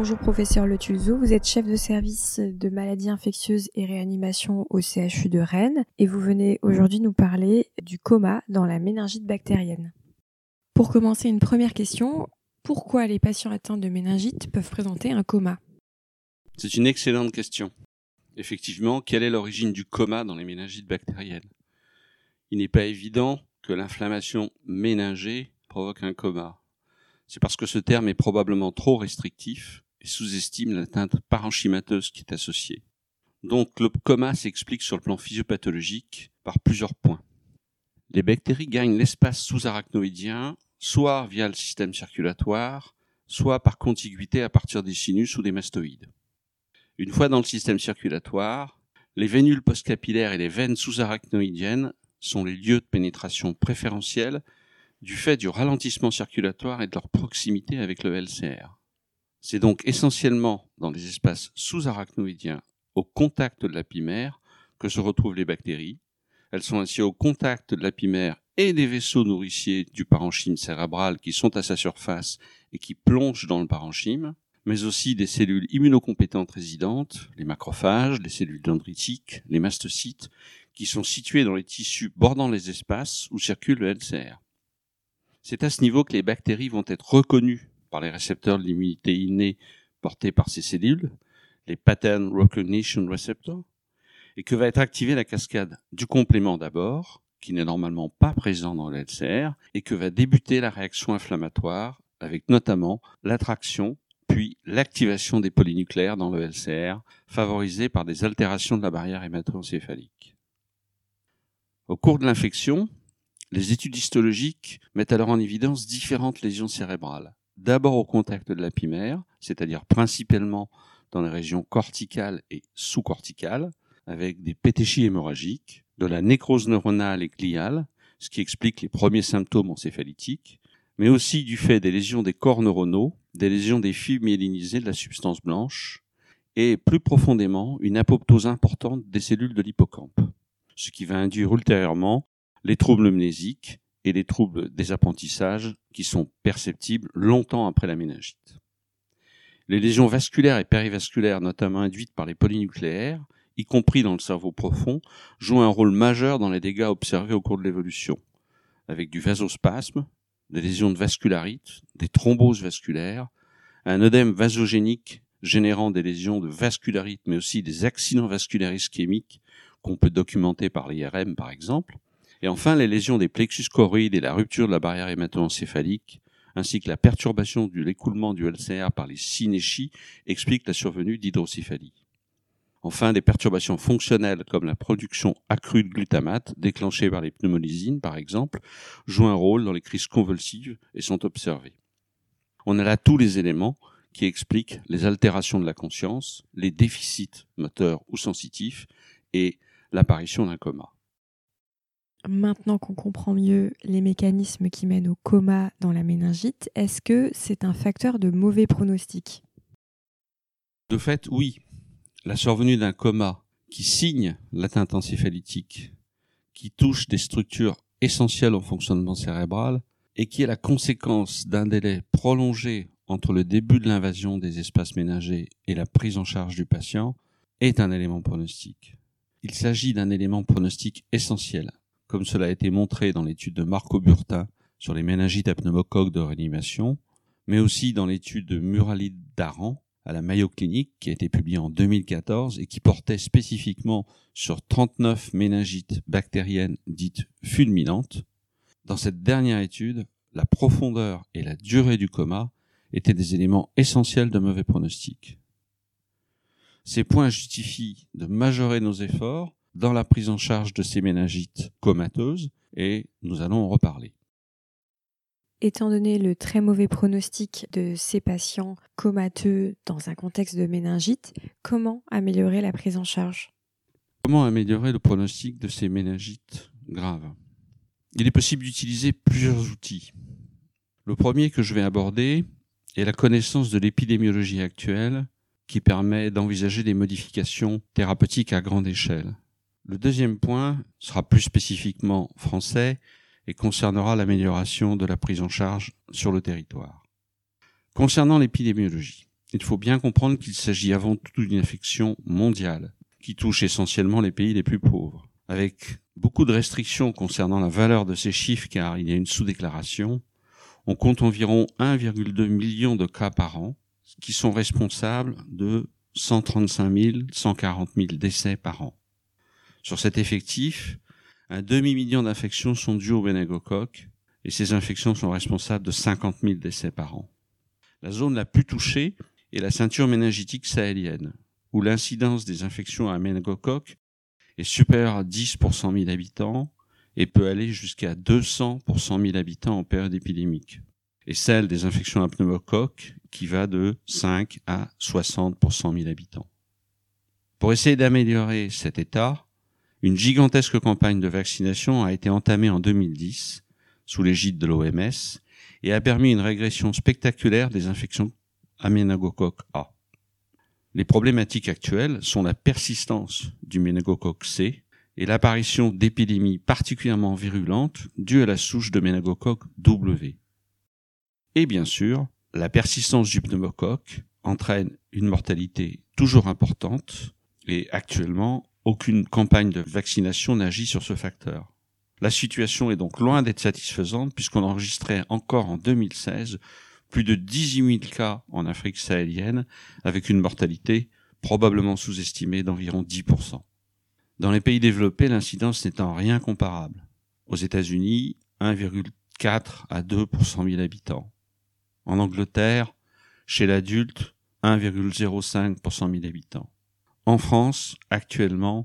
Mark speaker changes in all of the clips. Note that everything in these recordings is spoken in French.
Speaker 1: Bonjour professeur Le Tulzo, vous êtes chef de service de maladies infectieuses et réanimation au CHU de Rennes et vous venez aujourd'hui nous parler du coma dans la méningite bactérienne. Pour commencer, une première question, pourquoi les patients atteints de méningite peuvent présenter un coma ?
Speaker 2: C'est une excellente question. Effectivement, quelle est l'origine du coma dans les méningites bactériennes ? Il n'est pas évident que l'inflammation méningée provoque un coma. C'est parce que ce terme est probablement trop restrictif et sous-estime l'atteinte parenchymateuse qui est associée. Donc le coma s'explique sur le plan physiopathologique par plusieurs points. Les bactéries gagnent l'espace sous-arachnoïdien, soit via le système circulatoire, soit par contiguïté à partir des sinus ou des mastoïdes. Une fois dans le système circulatoire, les vénules postcapillaires et les veines sous-arachnoïdiennes sont les lieux de pénétration préférentiels du fait du ralentissement circulatoire et de leur proximité avec le LCR. C'est donc essentiellement dans les espaces sous-arachnoïdiens, au contact de l'apimère, que se retrouvent les bactéries. Elles sont ainsi au contact de l'apimère et des vaisseaux nourriciers du parenchyme cérébral qui sont à sa surface et qui plongent dans le parenchyme, mais aussi des cellules immunocompétentes résidentes, les macrophages, les cellules dendritiques, les mastocytes, qui sont situés dans les tissus bordant les espaces où circule le LCR. C'est à ce niveau que les bactéries vont être reconnues par les récepteurs de l'immunité innée portés par ces cellules, les Pattern Recognition Receptors, et que va être activée la cascade du complément d'abord, qui n'est normalement pas présent dans le LCR, et que va débuter la réaction inflammatoire, avec notamment l'attraction, puis l'activation des polynucléaires dans le LCR, favorisée par des altérations de la barrière hémato-encéphalique. Au cours de l'infection, les études histologiques mettent alors en évidence différentes lésions cérébrales. D'abord au contact de l'apimère, c'est-à-dire principalement dans les régions corticales et sous-corticales, avec des pétéchies hémorragiques, de la nécrose neuronale et gliale, ce qui explique les premiers symptômes encéphalitiques, mais aussi du fait des lésions des corps neuronaux, des lésions des fibres myélinisées de la substance blanche, et plus profondément une apoptose importante des cellules de l'hippocampe, ce qui va induire ultérieurement les troubles mnésiques et les troubles des apprentissages qui sont perceptibles longtemps après la méningite. Les lésions vasculaires et périvasculaires, notamment induites par les polynucléaires, y compris dans le cerveau profond, jouent un rôle majeur dans les dégâts observés au cours de l'évolution, avec du vasospasme, des lésions de vascularite, des thromboses vasculaires, un œdème vasogénique générant des lésions de vascularite, mais aussi des accidents vasculaires ischémiques qu'on peut documenter par l'IRM par exemple, et enfin les lésions des plexus choroïdes et la rupture de la barrière hémato-encéphalique, ainsi que la perturbation de l'écoulement du LCR par les synéchies expliquent la survenue d'hydrocéphalie. Enfin, des perturbations fonctionnelles comme la production accrue de glutamate, déclenchée par les pneumolysines par exemple, jouent un rôle dans les crises convulsives et sont observées. On a là tous les éléments qui expliquent les altérations de la conscience, les déficits moteurs ou sensitifs et l'apparition d'un coma.
Speaker 1: Maintenant qu'on comprend mieux les mécanismes qui mènent au coma dans la méningite, est-ce que c'est un facteur de mauvais pronostic ?
Speaker 2: De fait, oui. La survenue d'un coma qui signe l'atteinte encéphalitique, qui touche des structures essentielles au fonctionnement cérébral et qui est la conséquence d'un délai prolongé entre le début de l'invasion des espaces méningés et la prise en charge du patient, est un élément pronostic. Il s'agit d'un élément pronostic essentiel, comme cela a été montré dans l'étude de Marco Burtin sur les méningites à pneumocoque de réanimation, mais aussi dans l'étude de Murali Dharan à la Mayo Clinic qui a été publiée en 2014 et qui portait spécifiquement sur 39 méningites bactériennes dites fulminantes. Dans cette dernière étude, la profondeur et la durée du coma étaient des éléments essentiels de mauvais pronostic. Ces points justifient de majorer nos efforts dans la prise en charge de ces méningites comateuses et nous allons en reparler.
Speaker 1: Étant donné le très mauvais pronostic de ces patients comateux dans un contexte de méningite, comment améliorer la prise en charge ?
Speaker 2: Comment améliorer le pronostic de ces méningites graves ? Il est possible d'utiliser plusieurs outils. Le premier que je vais aborder est la connaissance de l'épidémiologie actuelle qui permet d'envisager des modifications thérapeutiques à grande échelle. Le deuxième point sera plus spécifiquement français et concernera l'amélioration de la prise en charge sur le territoire. Concernant l'épidémiologie, il faut bien comprendre qu'il s'agit avant tout d'une infection mondiale, qui touche essentiellement les pays les plus pauvres. Avec beaucoup de restrictions concernant la valeur de ces chiffres car il y a une sous-déclaration, on compte environ 1,2 million de cas par an qui sont responsables de 135 000, 140 000 décès par an. Sur cet effectif, un demi-million d'infections sont dues au méningocoque et ces infections sont responsables de 50 000 décès par an. La zone la plus touchée est la ceinture méningitique sahélienne, où l'incidence des infections à méningocoque est supérieure à 10 pour 100 000 habitants et peut aller jusqu'à 200 pour 100 000 habitants en période épidémique. Et celle des infections à pneumocoque qui va de 5 à 60 pour 100 000 habitants. Pour essayer d'améliorer cet état, une gigantesque campagne de vaccination a été entamée en 2010 sous l'égide de l'OMS et a permis une régression spectaculaire des infections à méningocoque A. Les problématiques actuelles sont la persistance du méningocoque C et l'apparition d'épidémies particulièrement virulentes dues à la souche de méningocoque W. Et bien sûr, la persistance du pneumocoque entraîne une mortalité toujours importante et actuellement, aucune campagne de vaccination n'agit sur ce facteur. La situation est donc loin d'être satisfaisante puisqu'on enregistrait encore en 2016 plus de 18 000 cas en Afrique sahélienne avec une mortalité probablement sous-estimée d'environ 10%. Dans les pays développés, l'incidence n'est en rien comparable. Aux États-Unis, 1,4 à 2 pour 100 000 habitants. En Angleterre, chez l'adulte, 1,05 pour 100 000 habitants. En France, actuellement,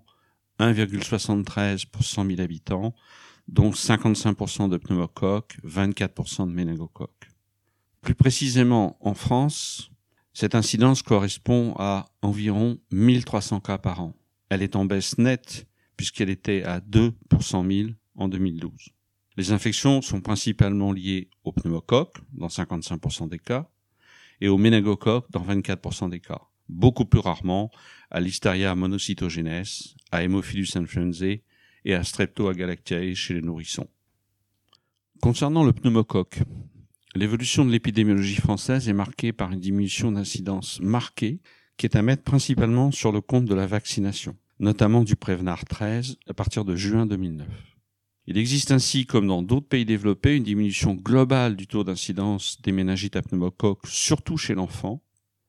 Speaker 2: 1,73 pour 100 000 habitants, dont 55% de pneumocoques, 24% de méningocoques. Plus précisément, en France, cette incidence correspond à environ 1300 cas par an. Elle est en baisse nette puisqu'elle était à 2 pour 100 000 en 2012. Les infections sont principalement liées au pneumocoque, dans 55% des cas, et au méningocoque, dans 24% des cas. Beaucoup plus rarement à Listeria monocytogenes, à Haemophilus influenzae et à Streptoagalactiae chez les nourrissons. Concernant le pneumocoque, l'évolution de l'épidémiologie française est marquée par une diminution d'incidence marquée qui est à mettre principalement sur le compte de la vaccination, notamment du Prevnar 13 à partir de juin 2009. Il existe ainsi, comme dans d'autres pays développés, une diminution globale du taux d'incidence des méningites à pneumocoque, surtout chez l'enfant,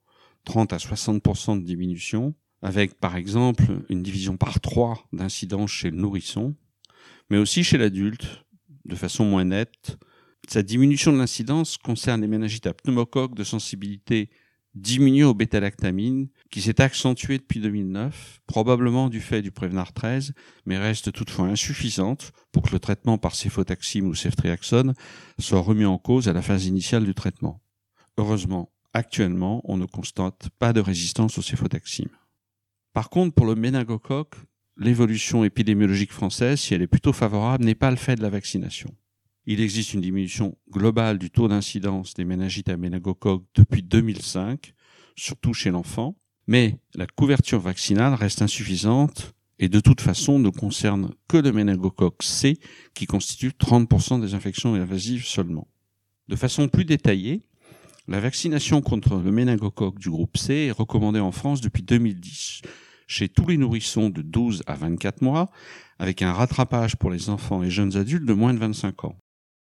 Speaker 2: 30 à 60% de diminution, avec par exemple une division par 3 d'incidence chez le nourrisson, mais aussi chez l'adulte, de façon moins nette. Cette diminution de l'incidence concerne les méningites à pneumocoque de sensibilité diminuée aux bêta-lactamines, qui s'est accentuée depuis 2009, probablement du fait du Prevnar 13, mais reste toutefois insuffisante pour que le traitement par céfotaxime ou ceftriaxone soit remis en cause à la phase initiale du traitement. Heureusement, actuellement, on ne constate pas de résistance au céfotaxime. Par contre, pour le méningocoque, l'évolution épidémiologique française, si elle est plutôt favorable, n'est pas le fait de la vaccination. Il existe une diminution globale du taux d'incidence des méningites à méningocoque depuis 2005, surtout chez l'enfant, mais la couverture vaccinale reste insuffisante et de toute façon ne concerne que le méningocoque C qui constitue 30% des infections invasives seulement. De façon plus détaillée, la vaccination contre le méningocoque du groupe C est recommandée en France depuis 2010 chez tous les nourrissons de 12 à 24 mois avec un rattrapage pour les enfants et jeunes adultes de moins de 25 ans.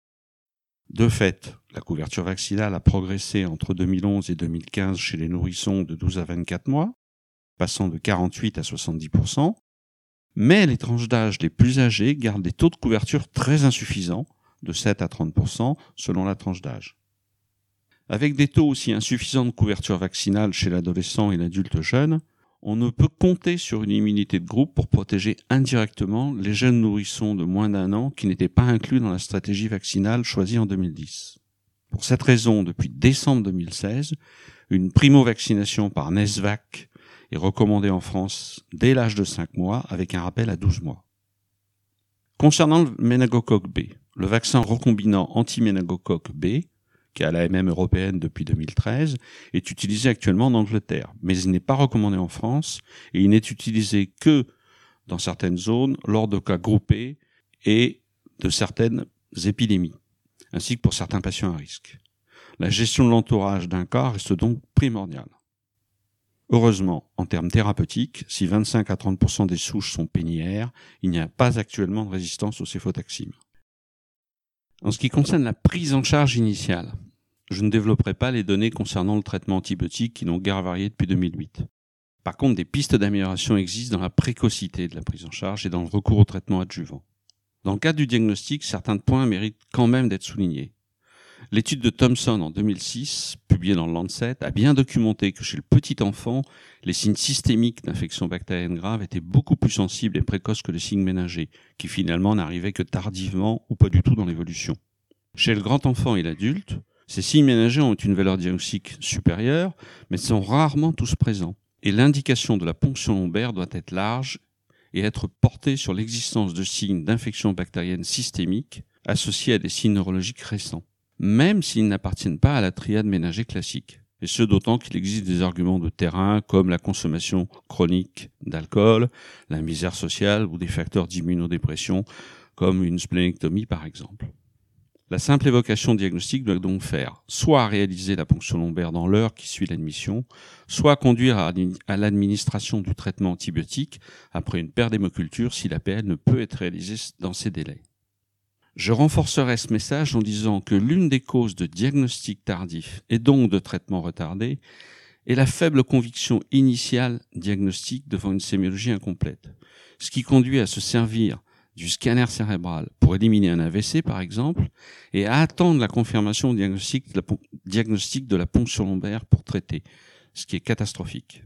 Speaker 2: De fait, la couverture vaccinale a progressé entre 2011 et 2015 chez les nourrissons de 12 à 24 mois, passant de 48 à 70%, mais les tranches d'âge les plus âgées gardent des taux de couverture très insuffisants, de 7 à 30% selon la tranche d'âge. Avec des taux aussi insuffisants de couverture vaccinale chez l'adolescent et l'adulte jeune, on ne peut compter sur une immunité de groupe pour protéger indirectement les jeunes nourrissons de moins d'1 an qui n'étaient pas inclus dans la stratégie vaccinale choisie en 2010. Pour cette raison, depuis décembre 2016, une primo-vaccination par Nesvac est recommandée en France dès l'âge de 5 mois avec un rappel à 12 mois. Concernant le méningocoque B, le vaccin recombinant anti-méningocoque B, qui est à l'AMM européenne depuis 2013, est utilisé actuellement en Angleterre, mais il n'est pas recommandé en France et il n'est utilisé que dans certaines zones, lors de cas groupés et de certaines épidémies, ainsi que pour certains patients à risque. La gestion de l'entourage d'un cas reste donc primordiale. Heureusement, en termes thérapeutiques, si 25 à 30% des souches sont pénières, il n'y a pas actuellement de résistance au céfotaxime. En ce qui concerne la prise en charge initiale, je ne développerai pas les données concernant le traitement antibiotique qui n'ont guère varié depuis 2008. Par contre, des pistes d'amélioration existent dans la précocité de la prise en charge et dans le recours au traitement adjuvant. Dans le cadre du diagnostic, certains points méritent quand même d'être soulignés. L'étude de Thompson en 2006, publiée dans le Lancet, a bien documenté que chez le petit enfant, les signes systémiques d'infection bactérienne grave étaient beaucoup plus sensibles et précoces que les signes méningés, qui finalement n'arrivaient que tardivement ou pas du tout dans l'évolution. Chez le grand enfant et l'adulte, ces signes méningés ont une valeur diagnostique supérieure, mais sont rarement tous présents. Et l'indication de la ponction lombaire doit être large et être portée sur l'existence de signes d'infection bactérienne systémique associés à des signes neurologiques récents, même s'ils n'appartiennent pas à la triade méningée classique. Et ce d'autant qu'il existe des arguments de terrain comme la consommation chronique d'alcool, la misère sociale ou des facteurs d'immunodépression comme une splénectomie par exemple. La simple évocation diagnostique doit donc faire soit réaliser la ponction lombaire dans l'heure qui suit l'admission, soit conduire à l'administration du traitement antibiotique après une paire d'hémocultures si l'APL ne peut être réalisée dans ces délais. Je renforcerai ce message en disant que l'une des causes de diagnostic tardif et donc de traitement retardé est la faible conviction initiale diagnostique devant une sémiologie incomplète, ce qui conduit à se servir du scanner cérébral pour éliminer un AVC par exemple et à attendre la confirmation au diagnostic de la ponction lombaire pour traiter, ce qui est catastrophique.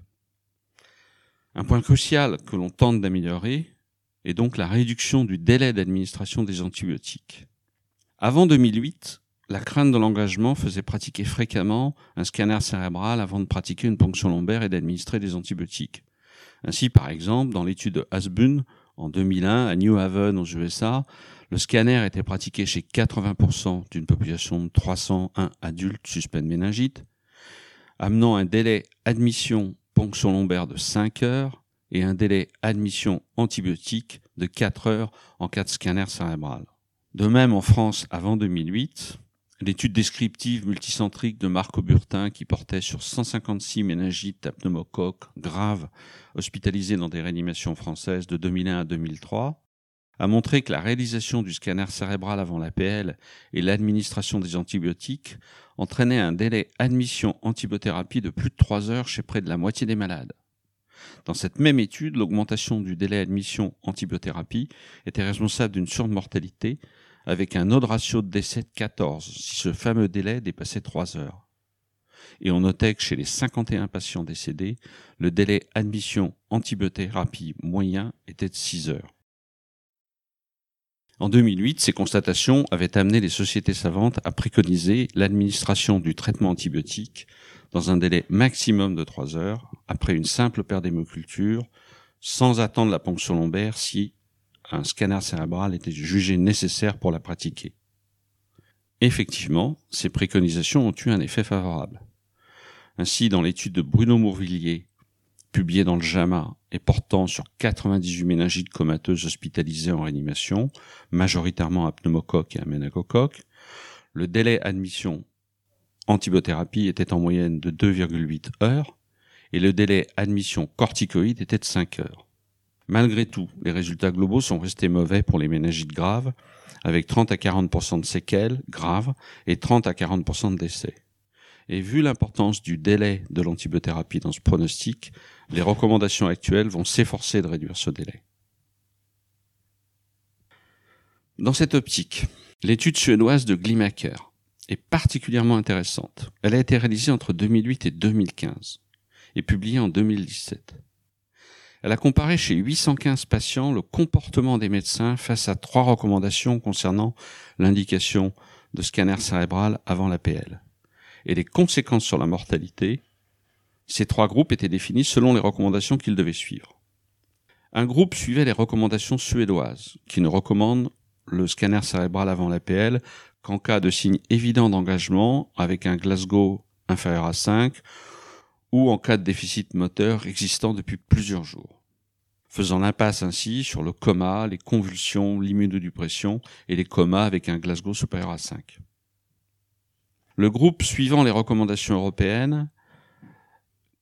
Speaker 2: Un point crucial que l'on tente d'améliorer est donc la réduction du délai d'administration des antibiotiques. Avant 2008, la crainte de l'engagement faisait pratiquer fréquemment un scanner cérébral avant de pratiquer une ponction lombaire et d'administrer des antibiotiques. Ainsi, par exemple, dans l'étude de Hasbun, en 2001, à New Haven, aux USA, le scanner était pratiqué chez 80% d'une population de 301 adultes suspects de méningite, amenant un délai admission-ponction lombaire de 5 heures et un délai admission antibiotique de 4 heures en cas de scanner cérébral. De même, en France, avant 2008, l'étude descriptive multicentrique de Marc Auburtin, qui portait sur 156 méningites à pneumocoque graves hospitalisés dans des réanimations françaises de 2001 à 2003, a montré que la réalisation du scanner cérébral avant l'APL et l'administration des antibiotiques entraînait un délai admission antibiothérapie de plus de 3 heures chez près de la moitié des malades. Dans cette même étude, l'augmentation du délai admission antibiothérapie était responsable d'une surmortalité avec un odds ratio de décès de 14 si ce fameux délai dépassait 3 heures. Et on notait que chez les 51 patients décédés, le délai admission antibiothérapie moyen était de 6 heures. En 2008, ces constatations avaient amené les sociétés savantes à préconiser l'administration du traitement antibiotique dans un délai maximum de 3 heures, après une simple paire d'hémocultures, sans attendre la ponction lombaire si un scanner cérébral était jugé nécessaire pour la pratiquer. Effectivement, ces préconisations ont eu un effet favorable. Ainsi, dans l'étude de Bruno Mourvillier, publiée dans le JAMA et portant sur 98 méningites comateuses hospitalisées en réanimation, majoritairement à pneumocoque et à méningocoque, le délai admission antibiothérapie était en moyenne de 2,8 heures et le délai admission corticoïde était de 5 heures. Malgré tout, les résultats globaux sont restés mauvais pour les méningites graves, avec 30 à 40% de séquelles graves et 30 à 40% de décès. Et vu l'importance du délai de l'antibiothérapie dans ce pronostic, les recommandations actuelles vont s'efforcer de réduire ce délai. Dans cette optique, l'étude suédoise de Glimaker est particulièrement intéressante. Elle a été réalisée entre 2008 et 2015 et publiée en 2017. Elle a comparé chez 815 patients le comportement des médecins face à 3 recommandations concernant l'indication de scanner cérébral avant l'APL. Et les conséquences sur la mortalité, ces 3 groupes étaient définis selon les recommandations qu'ils devaient suivre. Un groupe suivait les recommandations suédoises, qui ne recommandent le scanner cérébral avant l'APL qu'en cas de signe évident d'engagement avec un Glasgow inférieur à 5 ou en cas de déficit moteur existant depuis plusieurs jours, faisant l'impasse ainsi sur le coma, les convulsions, l'immunodépression et les comas avec un Glasgow supérieur à 5. Le groupe suivant les recommandations européennes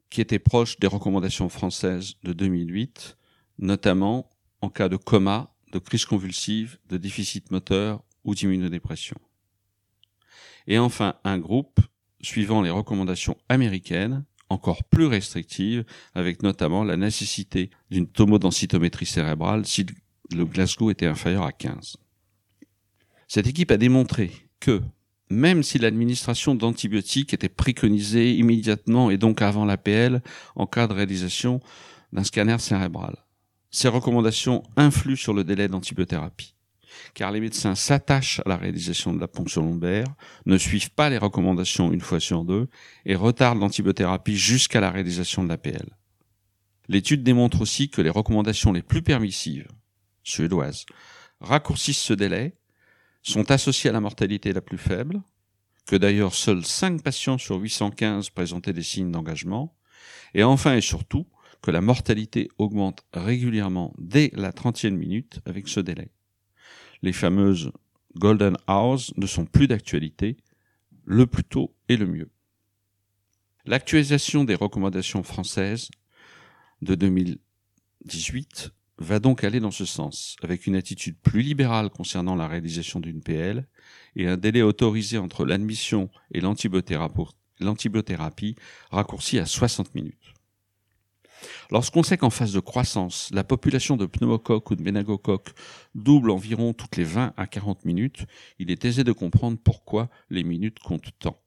Speaker 2: qui était proche des recommandations françaises de 2008, notamment en cas de coma, de crise convulsive, de déficit moteur ou d'immunodépression. Et enfin, un groupe suivant les recommandations américaines, encore plus restrictives, avec notamment la nécessité d'une tomodensitométrie cérébrale si le Glasgow était inférieur à 15. Cette équipe a démontré que, même si l'administration d'antibiotiques était préconisée immédiatement et donc avant l'APL en cas de réalisation d'un scanner cérébral, ces recommandations influent sur le délai d'antibiothérapie, car les médecins s'attachent à la réalisation de la ponction lombaire, ne suivent pas les recommandations une fois sur deux et retardent l'antibiothérapie jusqu'à la réalisation de l'APL. L'étude démontre aussi que les recommandations les plus permissives, suédoises, raccourcissent ce délai, sont associées à la mortalité la plus faible, que d'ailleurs seuls 5 patients sur 815 présentaient des signes d'engagement, et enfin et surtout que la mortalité augmente régulièrement dès la 30e minute avec ce délai. Les fameuses Golden Hours ne sont plus d'actualité, le plus tôt est le mieux. L'actualisation des recommandations françaises de 2018 va donc aller dans ce sens, avec une attitude plus libérale concernant la réalisation d'une PL et un délai autorisé entre l'admission et l'antibiothérapie raccourci à 60 minutes. Lorsqu'on sait qu'en phase de croissance, la population de pneumocoques ou de méningocoques double environ toutes les 20 à 40 minutes, il est aisé de comprendre pourquoi les minutes comptent tant.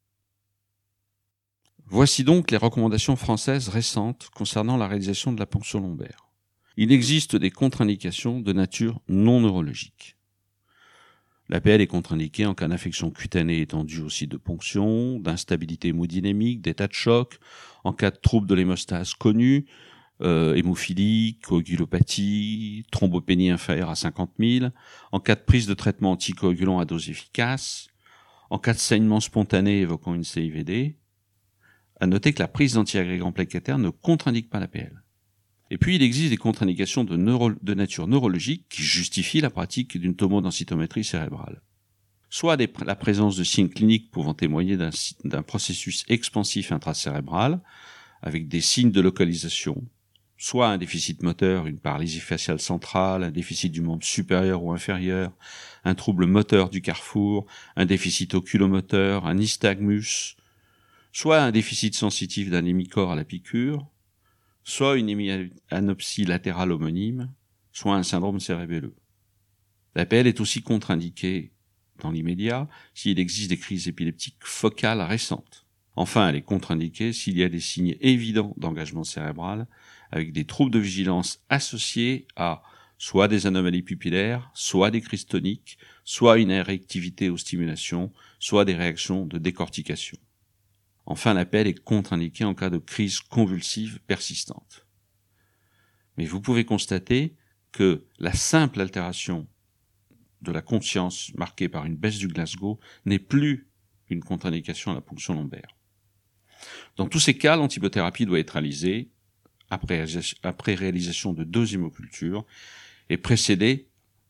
Speaker 2: Voici donc les recommandations françaises récentes concernant la réalisation de la ponction lombaire. Il existe des contre-indications de nature non neurologique. L'APL est contre-indiquée en cas d'infection cutanée étendue au site de ponction, d'instabilité hémodynamique, d'état de choc, en cas de troubles de l'hémostase connus, hémophilie, coagulopathie, thrombopénie inférieure à 50 000, en cas de prise de traitement anticoagulant à dose efficace, en cas de saignement spontané évoquant une CIVD. À noter que la prise d'antiagrégants plaquettaires ne contre-indique pas l'APL. Et puis, il existe des contre-indications de nature neurologique qui justifient la pratique d'une tomodensitométrie cérébrale. Soit la présence de signes cliniques pouvant témoigner d'un processus expansif intracérébral, avec des signes de localisation, soit un déficit moteur, une paralysie faciale centrale, un déficit du membre supérieur ou inférieur, un trouble moteur du carrefour, un déficit oculomoteur, un nystagmus, soit un déficit sensitif d'un hémicorps à la piqûre, soit une hémianopsie latérale homonyme, soit un syndrome cérébelleux. L'APL est aussi contre-indiquée dans l'immédiat s'il existe des crises épileptiques focales récentes. Enfin, elle est contre-indiquée s'il y a des signes évidents d'engagement cérébral avec des troubles de vigilance associés à soit des anomalies pupillaires, soit des crises toniques, soit une réactivité aux stimulations, soit des réactions de décortication. Enfin, l'APL est contre-indiquée en cas de crise convulsive persistante. Mais vous pouvez constater que la simple altération de la conscience marquée par une baisse du Glasgow n'est plus une contre-indication à la ponction lombaire. Dans tous ces cas, l'antibiothérapie doit être réalisée après réalisation de 2 hémocultures et précéder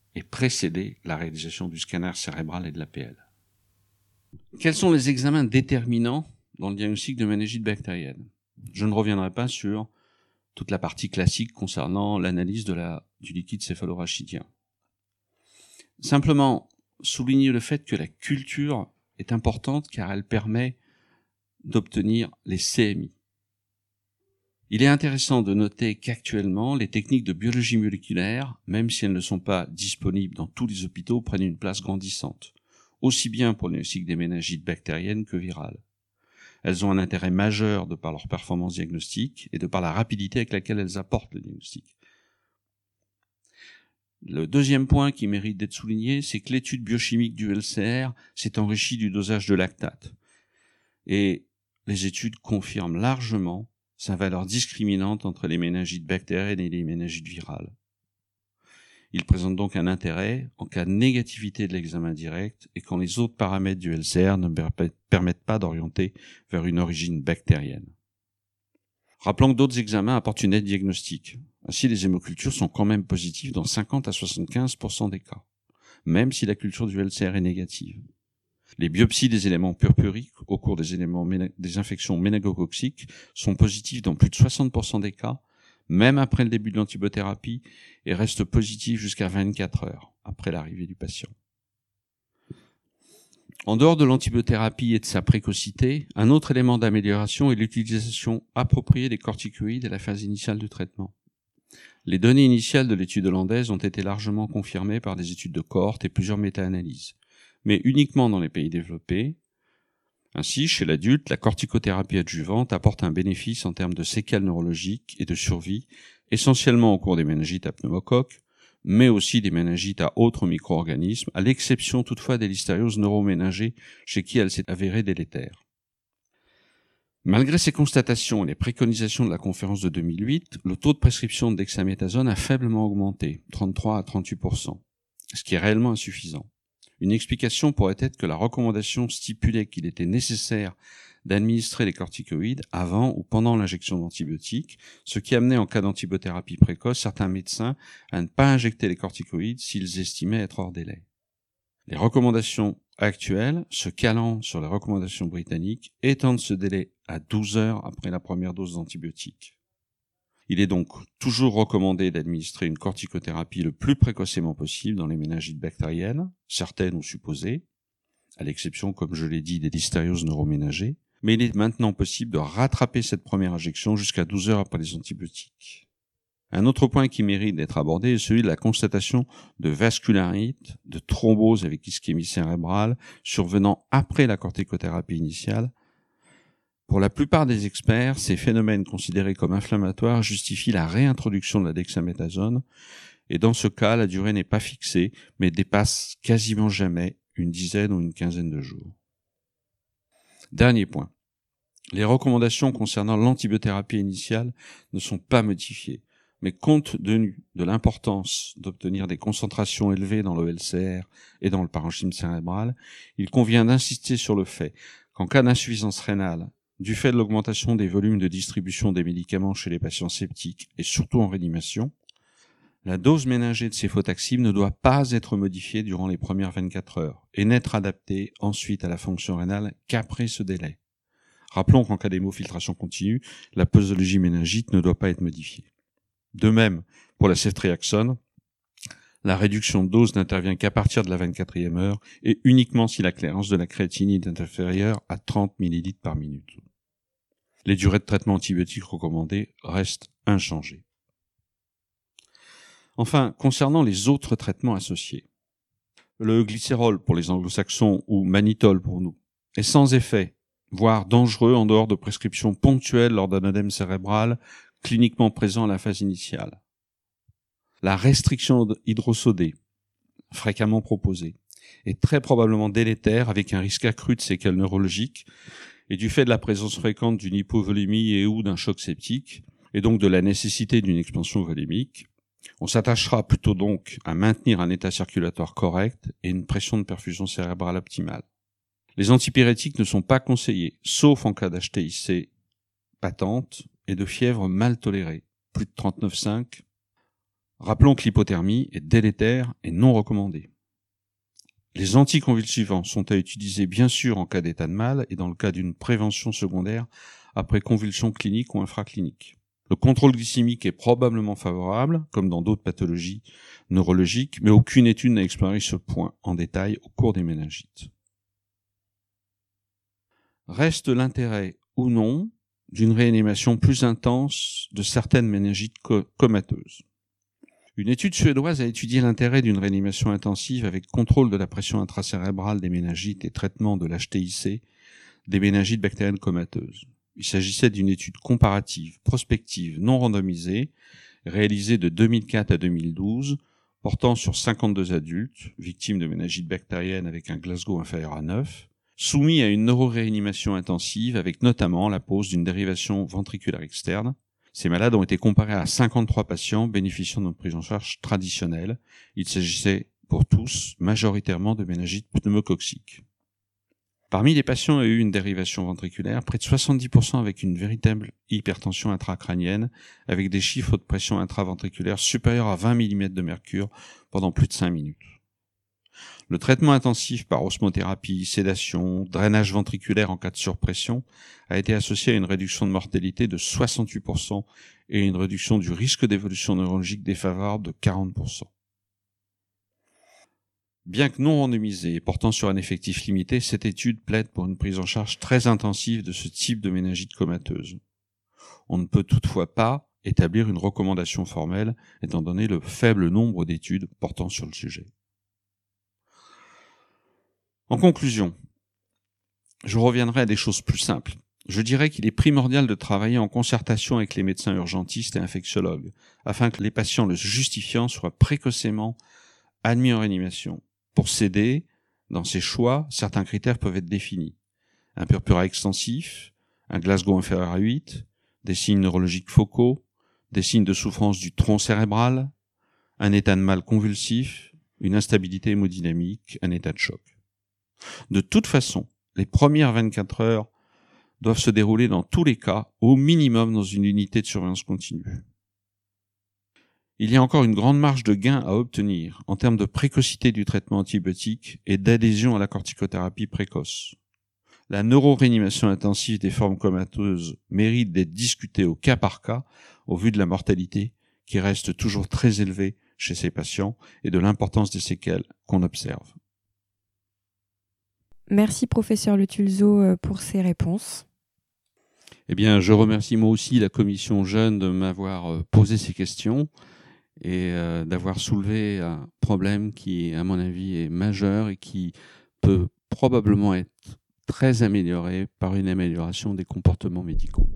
Speaker 2: la réalisation du scanner cérébral et de l'APL. Quels sont les examens déterminants dans le diagnostic de méningite bactérienne? Je ne reviendrai pas sur toute la partie classique concernant l'analyse du liquide céphalorachidien. Simplement souligner le fait que la culture est importante car elle permet d'obtenir les CMI. Il est intéressant de noter qu'actuellement, les techniques de biologie moléculaire, même si elles ne sont pas disponibles dans tous les hôpitaux, prennent une place grandissante, aussi bien pour le diagnostic des méningites bactériennes que virales. Elles ont un intérêt majeur de par leur performance diagnostique et de par la rapidité avec laquelle elles apportent le diagnostic. Le deuxième point qui mérite d'être souligné, c'est que l'étude biochimique du LCR s'est enrichie du dosage de lactate. Et les études confirment largement sa valeur discriminante entre les méningites bactériennes et les méningites virales. Il présente donc un intérêt en cas de négativité de l'examen direct et quand les autres paramètres du LCR ne permettent pas d'orienter vers une origine bactérienne. Rappelons que d'autres examens apportent une aide diagnostique. Ainsi, les hémocultures sont quand même positives dans 50 à 75% des cas, même si la culture du LCR est négative. Les biopsies des éléments purpuriques au cours des infections méningococciques sont positives dans plus de 60% des cas, même après le début de l'antibiothérapie, et restent positives jusqu'à 24 heures après l'arrivée du patient. En dehors de l'antibiothérapie et de sa précocité, un autre élément d'amélioration est l'utilisation appropriée des corticoïdes à la phase initiale du traitement. Les données initiales de l'étude hollandaise ont été largement confirmées par des études de cohorte et plusieurs méta-analyses, mais uniquement dans les pays développés. Ainsi, chez l'adulte, la corticothérapie adjuvante apporte un bénéfice en termes de séquelles neurologiques et de survie, essentiellement au cours des méningites à pneumocoque, mais aussi des méningites à autres micro-organismes, à l'exception toutefois des listérioses neuroméningées, chez qui elle s'est avérée délétère. Malgré ces constatations et les préconisations de la conférence de 2008, le taux de prescription de dexaméthasone a faiblement augmenté, 33 à 38%, ce qui est réellement insuffisant. Une explication pourrait être que la recommandation stipulait qu'il était nécessaire d'administrer les corticoïdes avant ou pendant l'injection d'antibiotiques, ce qui amenait en cas d'antibiothérapie précoce certains médecins à ne pas injecter les corticoïdes s'ils estimaient être hors délai. Les recommandations actuelles, se calant sur les recommandations britanniques, étendent ce délai à 12 heures après la première dose d'antibiotiques. Il est donc toujours recommandé d'administrer une corticothérapie le plus précocement possible dans les méningites bactériennes, certaines ou supposées, à l'exception, comme je l'ai dit, des listérioses neuroméningées, mais il est maintenant possible de rattraper cette première injection jusqu'à 12 heures après les antibiotiques. Un autre point qui mérite d'être abordé est celui de la constatation de vascularite, de thrombose avec ischémie cérébrale survenant après la corticothérapie initiale. Pour la plupart des experts, ces phénomènes considérés comme inflammatoires justifient la réintroduction de la dexaméthasone, et dans ce cas, la durée n'est pas fixée, mais dépasse quasiment jamais une dizaine ou une quinzaine de jours. Dernier point. Les recommandations concernant l'antibiothérapie initiale ne sont pas modifiées, mais compte tenu de l'importance d'obtenir des concentrations élevées dans le LCR et dans le parenchyme cérébral, il convient d'insister sur le fait qu'en cas d'insuffisance rénale, du fait de l'augmentation des volumes de distribution des médicaments chez les patients septiques et surtout en réanimation, la dose ménagée de céfotaxime ne doit pas être modifiée durant les premières 24 heures et n'être adaptée ensuite à la fonction rénale qu'après ce délai. Rappelons qu'en cas d'hémofiltration continue, la posologie méningite ne doit pas être modifiée. De même, pour la ceftriaxone, la réduction de dose n'intervient qu'à partir de la 24e heure et uniquement si la clairance de la créatinine est inférieure à 30 ml par minute. Les durées de traitement antibiotique recommandées restent inchangées. Enfin, concernant les autres traitements associés, le glycérol pour les anglo-saxons ou mannitol pour nous est sans effet, voire dangereux en dehors de prescriptions ponctuelles lors d'un œdème cérébral cliniquement présent à la phase initiale. La restriction hydrosodée, fréquemment proposée, est très probablement délétère avec un risque accru de séquelles neurologiques et du fait de la présence fréquente d'une hypovolémie et ou d'un choc septique et donc de la nécessité d'une expansion volémique. On s'attachera plutôt donc à maintenir un état circulatoire correct et une pression de perfusion cérébrale optimale. Les antipyrétiques ne sont pas conseillés, sauf en cas d'HTIC patente et de fièvre mal tolérée, plus de 39,5. Rappelons que l'hypothermie est délétère et non recommandée. Les anticonvulsivants sont à utiliser bien sûr en cas d'état de mal et dans le cas d'une prévention secondaire après convulsion clinique ou infraclinique. Le contrôle glycémique est probablement favorable, comme dans d'autres pathologies neurologiques, mais aucune étude n'a exploré ce point en détail au cours des méningites. Reste l'intérêt ou non d'une réanimation plus intense de certaines méningites comateuses. Une étude suédoise a étudié l'intérêt d'une réanimation intensive avec contrôle de la pression intracérébrale des méningites et traitement de l'HTIC des méningites bactériennes comateuses. Il s'agissait d'une étude comparative, prospective, non randomisée, réalisée de 2004 à 2012, portant sur 52 adultes, victimes de méningites bactériennes avec un Glasgow inférieur à 9, soumis à une neuroréanimation intensive avec notamment la pose d'une dérivation ventriculaire externe. Ces malades ont été comparés à 53 patients bénéficiant d'une prise en charge traditionnelle. Il s'agissait pour tous majoritairement de méningites pneumococciques. Parmi les patients ayant eu une dérivation ventriculaire, près de 70% avec une véritable hypertension intracrânienne, avec des chiffres de pression intraventriculaire supérieurs à 20 mm de mercure pendant plus de 5 minutes.
Speaker 3: Le traitement intensif par osmothérapie, sédation, drainage ventriculaire en cas de surpression a été associé à une réduction de mortalité de 68% et une réduction du risque d'évolution neurologique défavorable de 40%. Bien que non randomisée et portant sur un effectif limité, cette étude plaide pour une prise en charge très intensive de ce type de méningite comateuse. On ne peut toutefois pas établir une recommandation formelle étant donné le faible nombre d'études portant sur le sujet. En conclusion, je reviendrai à des choses plus simples. Je dirais qu'il est primordial de travailler en concertation avec les médecins urgentistes et infectiologues, afin que les patients le justifiant soient précocement admis en réanimation. Pour s'aider, dans ces choix, certains critères peuvent être définis. Un purpura extensif, un Glasgow inférieur à 8, des signes neurologiques focaux, des signes de souffrance du tronc cérébral, un état de mal convulsif, une instabilité hémodynamique, un état de choc. De toute façon, les premières 24 heures doivent se dérouler dans tous les cas, au minimum dans une unité de surveillance continue. Il y a encore une grande marge de gain à obtenir en termes de précocité du traitement antibiotique et d'adhésion à la corticothérapie précoce. La neuroréanimation intensive des formes comateuses mérite d'être discutée au cas par cas au vu de la mortalité qui reste toujours très élevée chez ces patients et de l'importance des séquelles qu'on observe.
Speaker 1: Merci professeur Le Tulzo pour ces réponses.
Speaker 2: Eh bien, je remercie moi aussi la commission jeune de m'avoir posé ces questions et d'avoir soulevé un problème qui, à mon avis, est majeur et qui peut probablement être très amélioré par une amélioration des comportements médicaux.